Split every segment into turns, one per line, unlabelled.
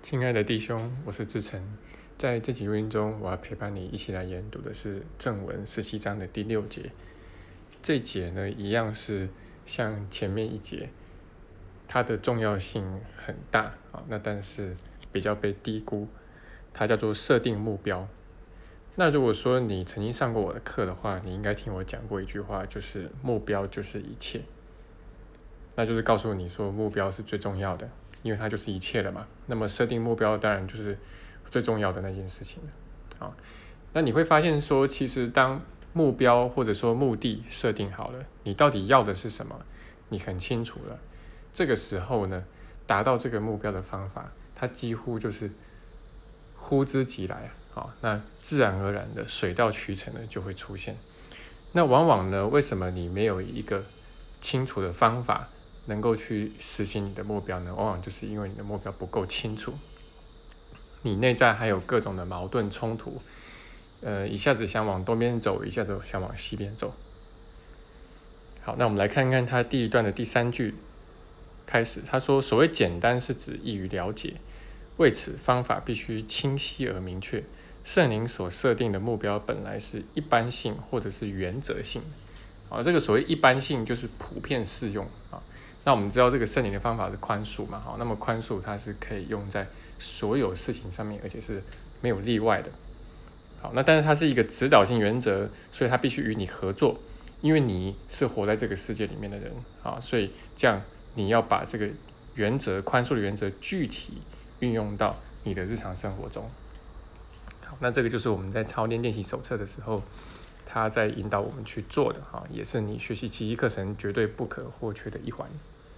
亲爱的弟兄，我是志成。在这集录音中，我要陪伴你一起来研读的是正文17章的第6节。这一节呢，一样是像前面一节，它的重要性很大啊，那但是比较被低估，它叫做设定目标。那如果说你曾经上过我的课的话，你应该听我讲过一句话，就是目标就是一切。那就是告诉你说，目标是最重要的，因为它就是一切了嘛。那么设定目标当然就是最重要的那件事情了。好，那你会发现说，其实当目标或者说目的设定好了，你到底要的是什么，你很清楚了。这个时候呢，达到这个目标的方法，它几乎就是呼之即来啊。那自然而然的水到渠成的就会出现。那往往呢，为什么你没有一个清楚的方法能够去实行你的目标呢？往往就是因为你的目标不够清楚，你内在还有各种的矛盾冲突，一下子想往东边走，一下子想往西边走。好，那我们来看看他第一段的第3句开始，他说：所谓简单是指易于了解，为此方法必须清晰而明确。圣灵所设定的目标本来是一般性或者是原则性的。这个所谓一般性就是普遍适用啊。那我们知道这个圣灵的方法是宽恕嘛，那么宽恕它是可以用在所有事情上面，而且是没有例外的。好，那但是它是一个指导性原则，所以它必须与你合作，因为你是活在这个世界里面的人啊，所以这样你要把这个原则，宽恕的原则具体运用到你的日常生活中。好，那这个就是我们在操练练习手册的时候，他在引导我们去做的，也是你学习奇迹课程绝对不可或缺的一环。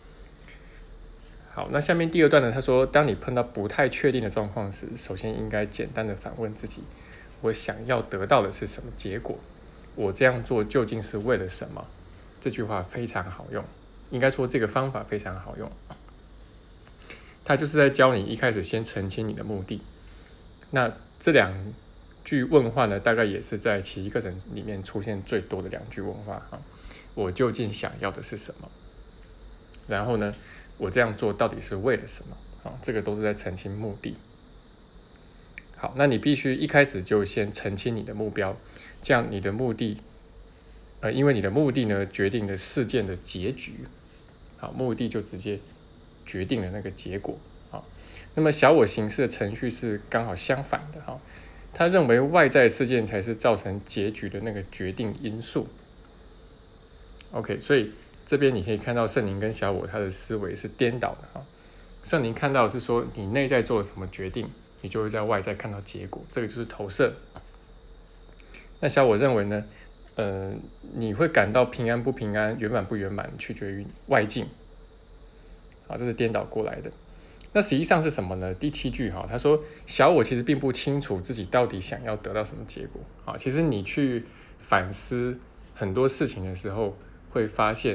好，那下面第2段呢，他说，当你碰到不太确定的状况时，首先应该简单的反问自己，我想要得到的是什么结果？我这样做究竟是为了什么？这句话非常好用，应该说这个方法非常好用。他就是在教你一开始先澄清你的目的。那这2句问话呢，大概也是在奇迹课程里面出现最多的2句问话。我究竟想要的是什么？然后呢，我这样做到底是为了什么？这个都是在澄清目的。好，那你必须一开始就先澄清你的目标，这样你的目的，因为你的目的呢，决定了事件的结局。好，目的就直接决定了那个结果。好，那么小我形式的程序是刚好相反的。他认为外在事件才是造成结局的那个决定因素。OK， 所以这边你可以看到圣灵跟小我他的思维是颠倒的。圣灵看到的是说你内在做了什么决定，你就会在外在看到结果，这个就是投射。那小我认为呢，你会感到平安不平安、圆满不圆满，取决于外境。好，这是颠倒过来的。那实际上是什么呢？第7句他说，小我其实并不清楚自己到底想要得到什么结果。其实你去反思很多事情的时候，会发现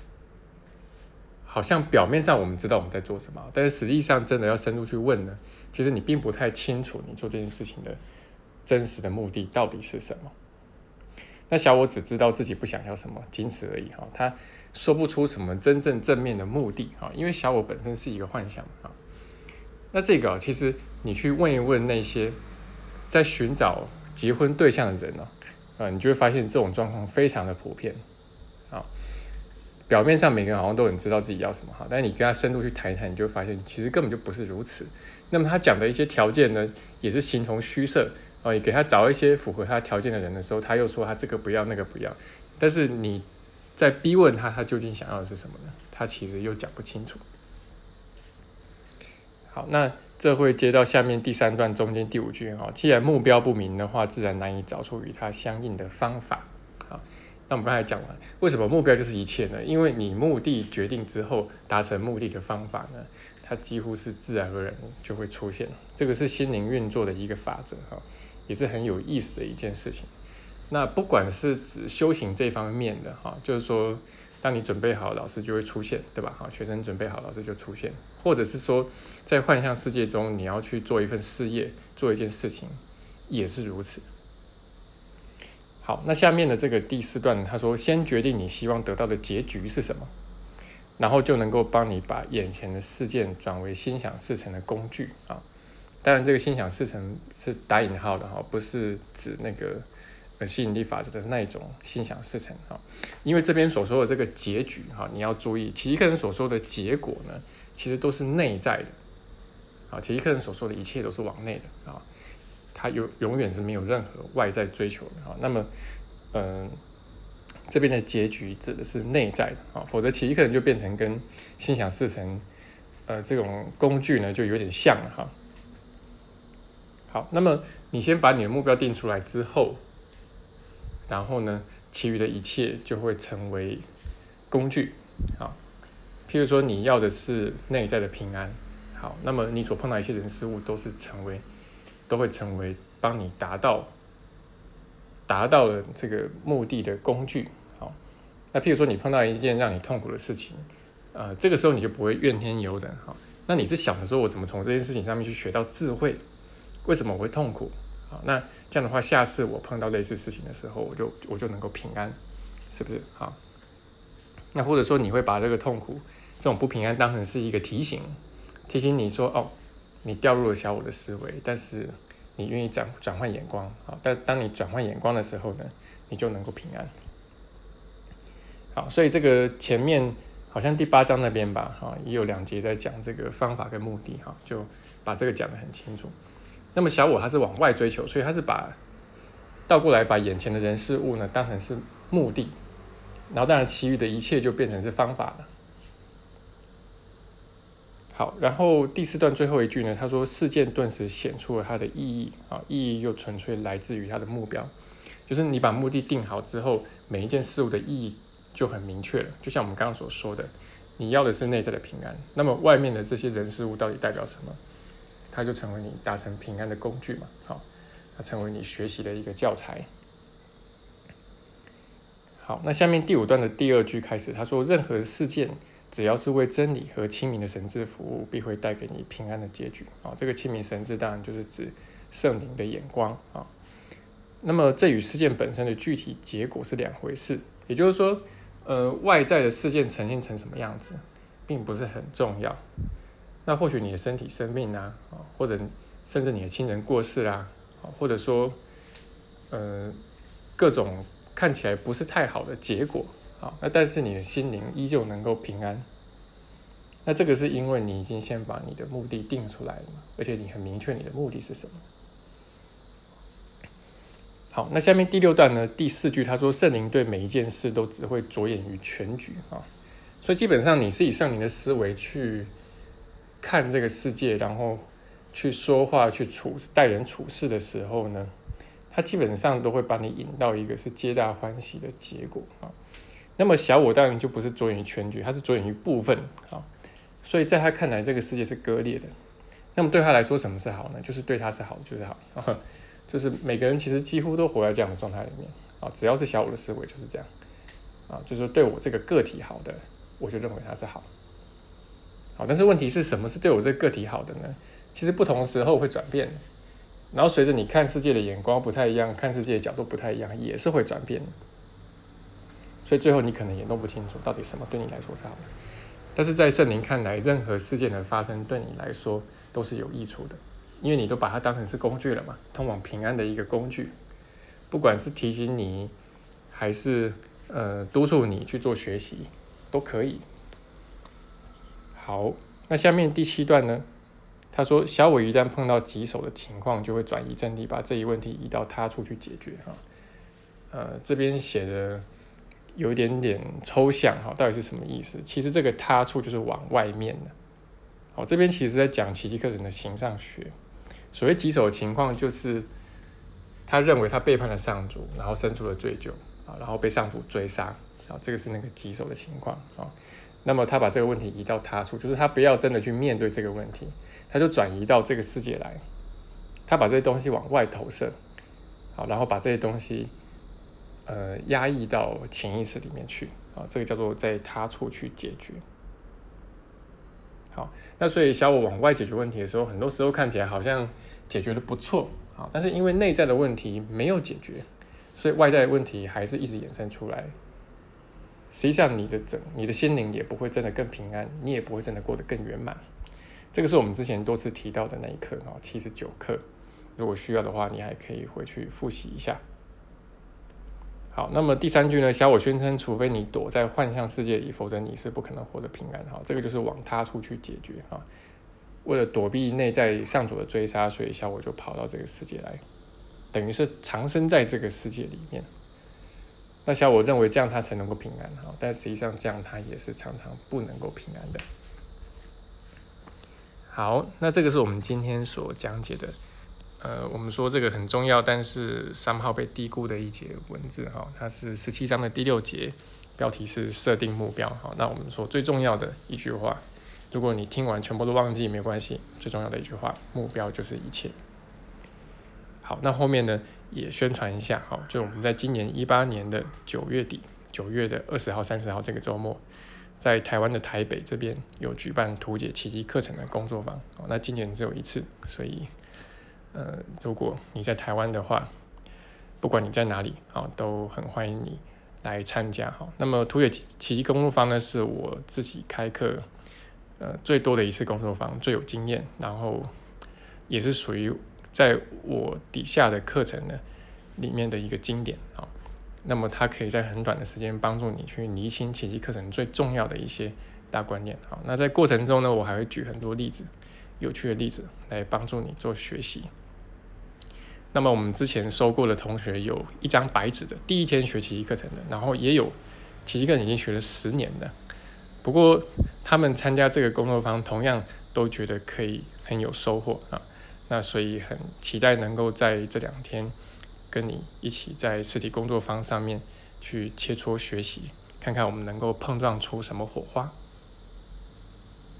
好像表面上我们知道我们在做什么，但是实际上真的要深入去问呢，其实你并不太清楚你做这件事情的真实的目的到底是什么。那小我只知道自己不想要什么，仅此而已。他说不出什么真正正面的目的，因为小我本身是一个幻想。那这个其实你去问一问那些在寻找结婚对象的人你就会发现这种状况非常的普遍。表面上每个人好像都很知道自己要什么，但是你跟他深入去谈一谈，你就会发现其实根本就不是如此。那么他讲的一些条件呢，也是形同虚设。你给他找一些符合他条件的人的时候，他又说他这个不要那个不要，但是你在逼问他究竟想要的是什么呢？他其实又讲不清楚。好，那这会接到下面第3段中间第5句。既然目标不明的话，自然难以找出与它相应的方法。好，那我们刚才讲完，为什么目标就是一切呢？因为你目的决定之后，达成目的的方法呢，它几乎是自然而然就会出现。这个是心灵运作的一个法则，也是很有意思的一件事情。那不管是指修行这方面的，就是说当你准备好，老师就会出现，对吧？学生准备好，老师就出现。或者是说在幻象世界中，你要去做一份事业，做一件事情，也是如此。好，那下面的这个第4段，他说先决定你希望得到的结局是什么，然后就能够帮你把眼前的事件转为心想事成的工具。 当然这个心想事成是打引号的不是指那个吸引力法则的那一种心想事成因为这边所说的这个结局你要注意，奇迹课程所说的结果呢，其实都是内在的奇迹课程所说的一切都是往内的它永远是没有任何外在追求的那么这边的结局指的是内在的否则奇迹课程就变成跟心想事成这种工具呢就有点像了好，那么你先把你的目标定出来之后，然后呢，其余的一切就会成为工具。好，譬如说你要的是内在的平安，好，那么你所碰到一切人事物都会成为帮你达到了这个目的的工具。好，那譬如说你碰到一件让你痛苦的事情，这个时候你就不会怨天尤人。好，那你是想着说我怎么从这件事情上面去学到智慧？为什么我会痛苦？好，那这样的话，下次我碰到类似事情的时候，我就能够平安，是不是？好，那或者说你会把这个痛苦、这种不平安当成是一个提醒你说，你掉入了小我的思维，但是你愿意转换眼光，但当你转换眼光的时候呢，你就能够平安。好，所以这个前面好像第8章那边吧，也有2节在讲这个方法跟目的，就把这个讲得很清楚。那么小我它是往外追求，所以它是倒过来把眼前的人事物呢当成是目的，然后当然其余的一切就变成是方法了。好，然后第4段最后一句呢，他说事件顿时显出了它的意义意义又纯粹来自于它的目标，就是你把目的定好之后，每一件事物的意义就很明确了。就像我们刚刚所说的，你要的是内在的平安，那么外面的这些人事物到底代表什么？它就成为你达成平安的工具嘛，它成为你学习的一个教材。好，那下面第5段的第2句开始，他说任何事件只要是为真理和清明的神智服务，必会带给你平安的结局。这个清明神智当然就是指圣灵的眼光那么这与事件本身的具体结果是2回事，也就是说，外在的事件呈现成什么样子，并不是很重要。那或许你的身体生病或者甚至你的亲人过世或者说各种看起来不是太好的结果那但是你的心灵依旧能够平安。那这个是因为你已经先把你的目的定出来了嘛，而且你很明确你的目的是什么。好，那下面第6段呢，第4句他说圣灵对每一件事都只会着眼于全局所以基本上你是以圣灵的思维去看这个世界，然后去说话、去待人处事的时候呢，他基本上都会把你引到一个是皆大欢喜的结果那么小我当然就不是着眼于全局，它是着眼于部分所以在他看来，这个世界是割裂的。那么对他来说，什么是好呢？就是对他是好就是好就是每个人其实几乎都活在这样的状态里面只要是小我的思维就是这样就是对我这个个体好的，我就认为它是好。但是问题是什么是对我这个个体好的呢？其实不同的时候会转变，然后随着你看世界的眼光不太一样，看世界的角度不太一样，也是会转变的。所以最后你可能也弄不清楚到底什么对你来说是好的。但是在圣灵看来，任何事件的发生对你来说都是有益处的，因为你都把它当成是工具了嘛，通往平安的一个工具。不管是提醒你，还是督促你去做学习，都可以。好，那下面第7段呢？他说，小我一旦碰到棘手的情况，就会转移阵地，把这一问题移到他处去解决这边写的有一点点抽象到底是什么意思？其实这个他处就是往外面的。这边其实在讲奇迹课程的形上学。所谓棘手的情况，就是他认为他背叛了上主，然后生出了罪疚然后被上主追杀这个是那个棘手的情况那么他把这个问题移到他处，就是他不要真的去面对这个问题，他就转移到这个世界来，他把这些东西往外投射然后把这些东西压抑到潜意识里面去这个叫做在他处去解决。好，那所以小我往外解决问题的时候，很多时候看起来好像解决的不错但是因为内在的问题没有解决，所以外在的问题还是一直衍生出来。实际上你的心灵也不会真的更平安，你也不会真的过得更圆满。 这个是我们之前多次提到的那一课79课，如果需要的话，你还可以回去复习一下。好，那么第3句呢，小我宣称，除非你躲在幻象世界里，否则你是不可能获得平安。这个就是往他处去解决为了躲避内在上主的追杀，所以小我就跑到这个世界来，等于是藏身在这个世界里面。那小我认为这样他才能够平安，但实际上这样他也是常常不能够平安的。好，那这个是我们今天所讲解的，我们说这个很重要，但是somehow被低估的一节文字它是17章的第6节，标题是设定目标。那我们说最重要的一句话，如果你听完全部都忘记没关系，最重要的一句话，目标就是一切。好，那后面呢也宣传一下，就我们在今年18年的9月底，9月的20号、30号这个周末，在台湾的台北这边有举办图解奇迹课程的工作坊。那今年只有1次，所以如果你在台湾的话，不管你在哪里都很欢迎你来参加。那么图解奇迹工作坊呢，是我自己开课最多的一次工作坊，最有经验，然后也是属于在我底下的课程呢里面的一个经典。那么它可以在很短的时间帮助你去厘清奇迹课程最重要的一些大观念。那在过程中呢，我还会举很多例子，有趣的例子来帮助你做学习。那么我们之前收过的同学有一张白纸的，第1天学奇迹课程的，然后也有奇迹课程已经学了10年的，不过他们参加这个工作坊同样都觉得可以很有收获那所以很期待能够在这2天跟你一起在实体工作坊上面去切磋学习，看看我们能够碰撞出什么火花。